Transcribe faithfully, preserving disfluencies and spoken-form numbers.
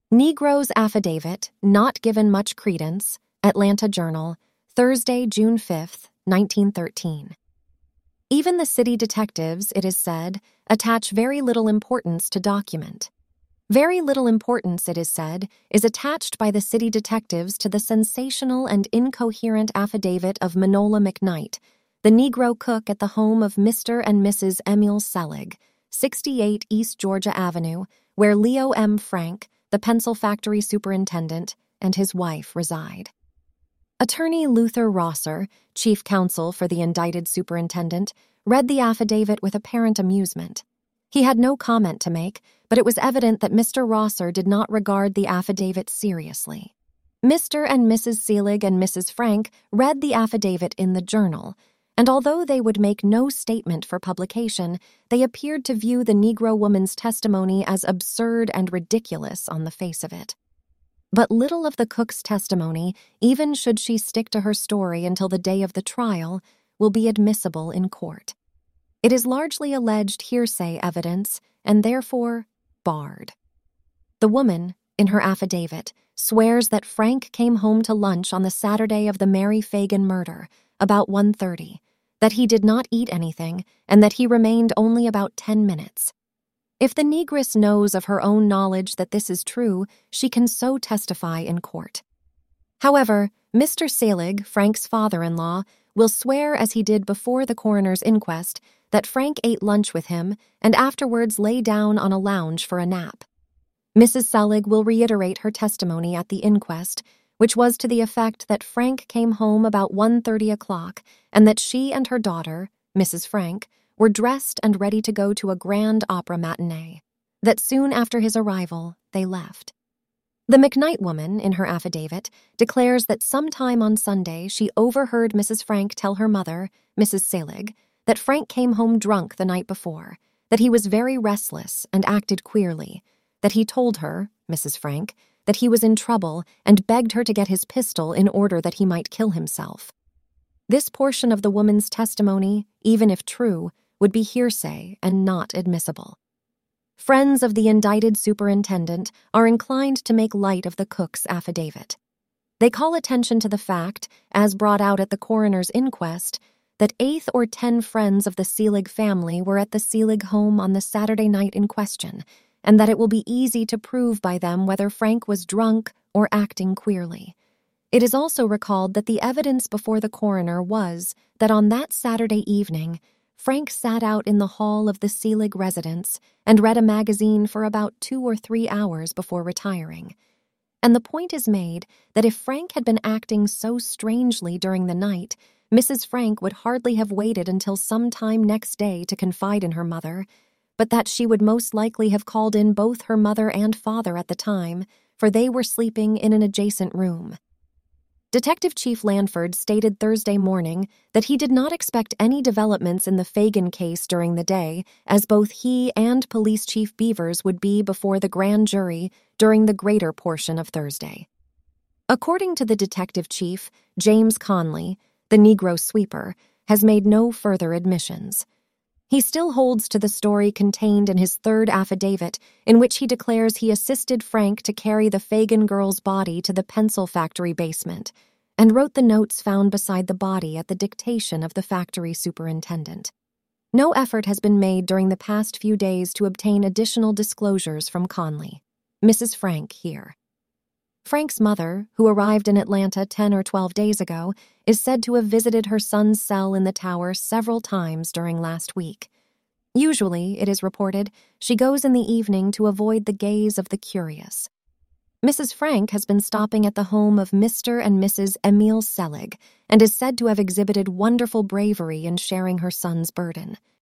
Negro's affidavit not given much credence. Atlanta Journal, Thursday, June fifth, nineteen thirteen. Even the city detectives, it is said, attach very little importance to document. Very little importance, it is said, is attached by the city detectives to the sensational and incoherent affidavit of Manola McKnight, the Negro cook at the home of Mister and Missus Emil Selig, sixty-eight East Georgia Avenue, where Leo M. Frank, the pencil factory superintendent, and his wife reside. Attorney Luther Rosser, chief counsel for the indicted superintendent, read the affidavit with apparent amusement. He had no comment to make, but it was evident that Mister Rosser did not regard the affidavit seriously. Mister and Missus Selig and Missus Frank read the affidavit in the Journal, and although they would make no statement for publication, they appeared to view the Negro woman's testimony as absurd and ridiculous on the face of it. But little of the cook's testimony, even should she stick to her story until the day of the trial, will be admissible in court. It is largely alleged hearsay evidence and therefore barred. The woman, in her affidavit, swears that Frank came home to lunch on the Saturday of the Mary Fagan murder, about one thirty, that he did not eat anything, and that he remained only about ten minutes. If the negress knows of her own knowledge that this is true, she can so testify in court. However, Mister Selig, Frank's father-in-law, will swear as he did before the coroner's inquest that Frank ate lunch with him and afterwards lay down on a lounge for a nap. Missus Selig will reiterate her testimony at the inquest, which was to the effect that Frank came home about one thirty o'clock and that she and her daughter, Missus Frank, were dressed and ready to go to a grand opera matinee, that soon after his arrival they left. The McKnight woman, in her affidavit, declares that sometime on Sunday she overheard Missus Frank tell her mother, Missus Selig, that Frank came home drunk the night before, that he was very restless and acted queerly, that he told her, Missus Frank, that he was in trouble and begged her to get his pistol in order that he might kill himself. This portion of the woman's testimony, even if true, would be hearsay and not admissible. Friends of the indicted superintendent are inclined to make light of the cook's affidavit. They call attention to the fact, as brought out at the coroner's inquest, that eight or ten friends of the Selig family were at the Selig home on the Saturday night in question, and that it will be easy to prove by them whether Frank was drunk or acting queerly. It is also recalled that the evidence before the coroner was that on that Saturday evening, Frank sat out in the hall of the Selig residence and read a magazine for about two or three hours before retiring. And the point is made that if Frank had been acting so strangely during the night, Missus Frank would hardly have waited until some time next day to confide in her mother, but that she would most likely have called in both her mother and father at the time, for they were sleeping in an adjacent room. Detective Chief Lanford stated Thursday morning that he did not expect any developments in the Fagan case during the day, as both he and Police Chief Beavers would be before the grand jury during the greater portion of Thursday. According to the detective chief, James Conley, the Negro sweeper, has made no further admissions. He still holds to the story contained in his third affidavit, in which he declares he assisted Frank to carry the Fagan girl's body to the pencil factory basement, and wrote the notes found beside the body at the dictation of the factory superintendent. No effort has been made during the past few days to obtain additional disclosures from Conley. Missus Frank here. Frank's mother, who arrived in Atlanta ten or twelve days ago, is said to have visited her son's cell in the tower several times during last week. Usually, it is reported, she goes in the evening to avoid the gaze of the curious. Missus Frank has been stopping at the home of Mister and Missus Emil Selig and is said to have exhibited wonderful bravery in sharing her son's burden.